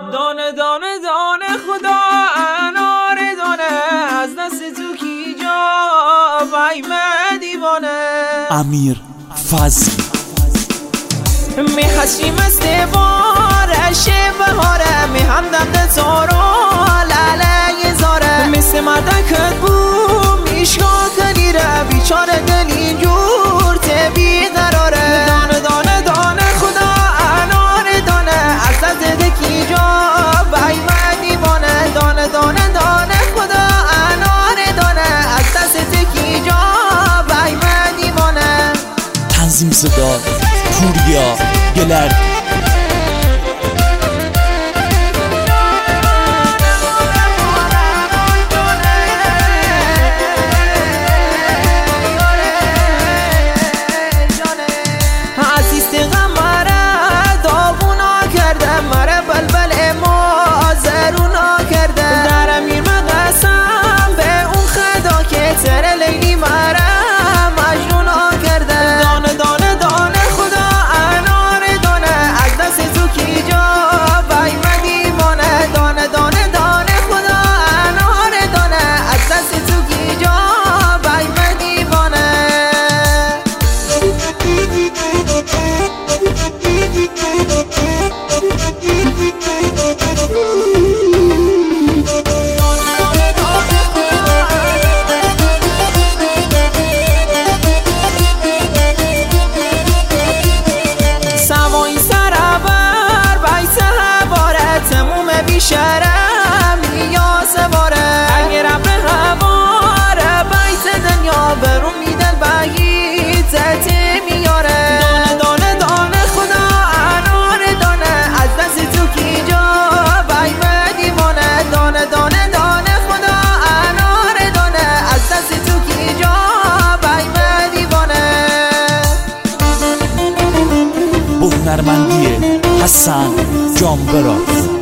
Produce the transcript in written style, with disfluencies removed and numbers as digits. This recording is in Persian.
دانه دانه دانه خدا انار دانه از دست تو کی جا بایمه دیوانه. امیر فضل می هشیم استواره بهاره می همدم ده زارا لاله زاره مثل مردکت بو میشگاه کنیره بیچاره دل اینجور تبی قراره. دانه دانه دانه خدا انار دانه از دست دکی جا بایمه دیوانه. دانه دانه دانه خدا انار دانه از دست دکی جا بایمه دیوانه. تنظیم صدا پوریا گلر. شرم نیاز باره اگر ابر هواره بیت دنیا برون میدل بگید زتی میاره. دانه دانه دانه خدا انار دانه از دست تو کی جا بایمه دیوانه. دانه دانه دانه خدا انار دانه از دست تو کی جا بایمه دیوانه. هنرمندی حسن جانبراز.